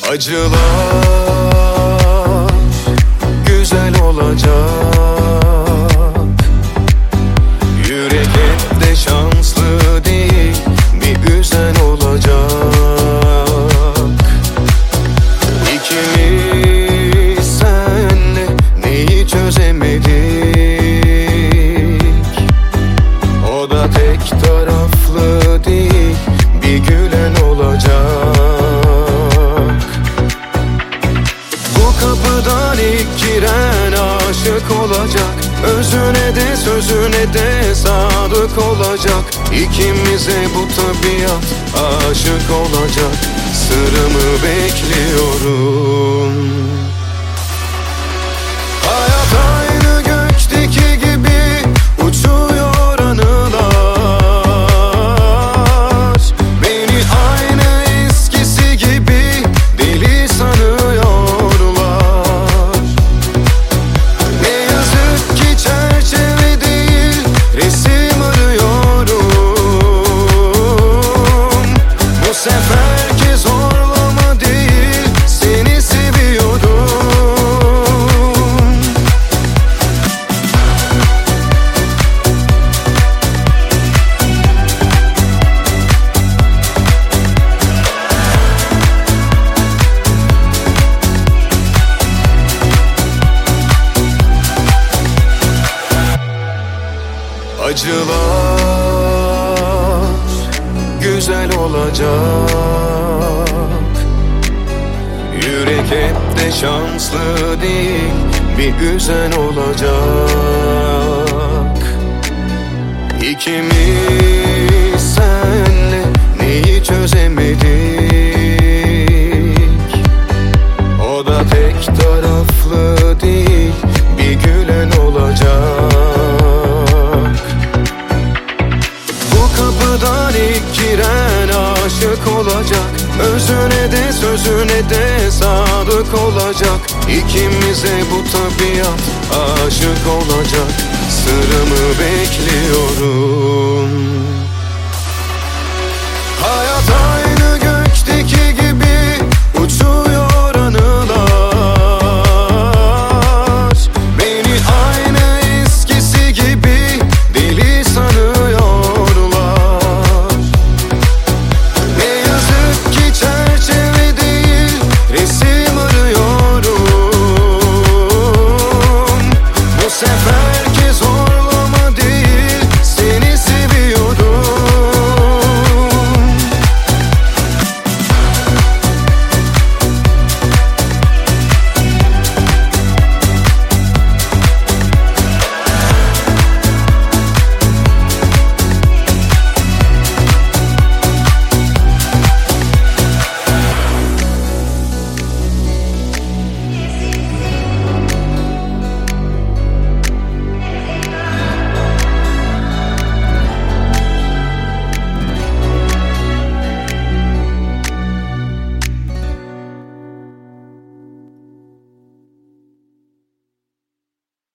Acılar güzel olacak. Yürek hep de şanslı değil, bir üzen olacak. İkimiz senle neyi çözemedik, o da tek taraflı değil, bir gülen olacak. Kapıdan ilk giren aşık olacak. Özüne de sözüne de sadık olacak. İkimize bu tabiat aşık olacak. Sırrımı bekliyorum. Hayat aynı gökteki gibi uçuyor anılar. Beni aynı eskisi gibi deli sanıyor. Seferki zorlama değil, seni seviyorum. Acılar güzel olacak. Yürek hep de şanslı değil, bir üzen olacak. İkimiz senle neyi çözemedik, o da tek taraflı değil, bir gülen olacak. Kapıdan ilk giren aşık olacak. Özüne de sözüne de sadık olacak. İkimize bu tabiat aşık olacak. Sırrımı bekliyorum.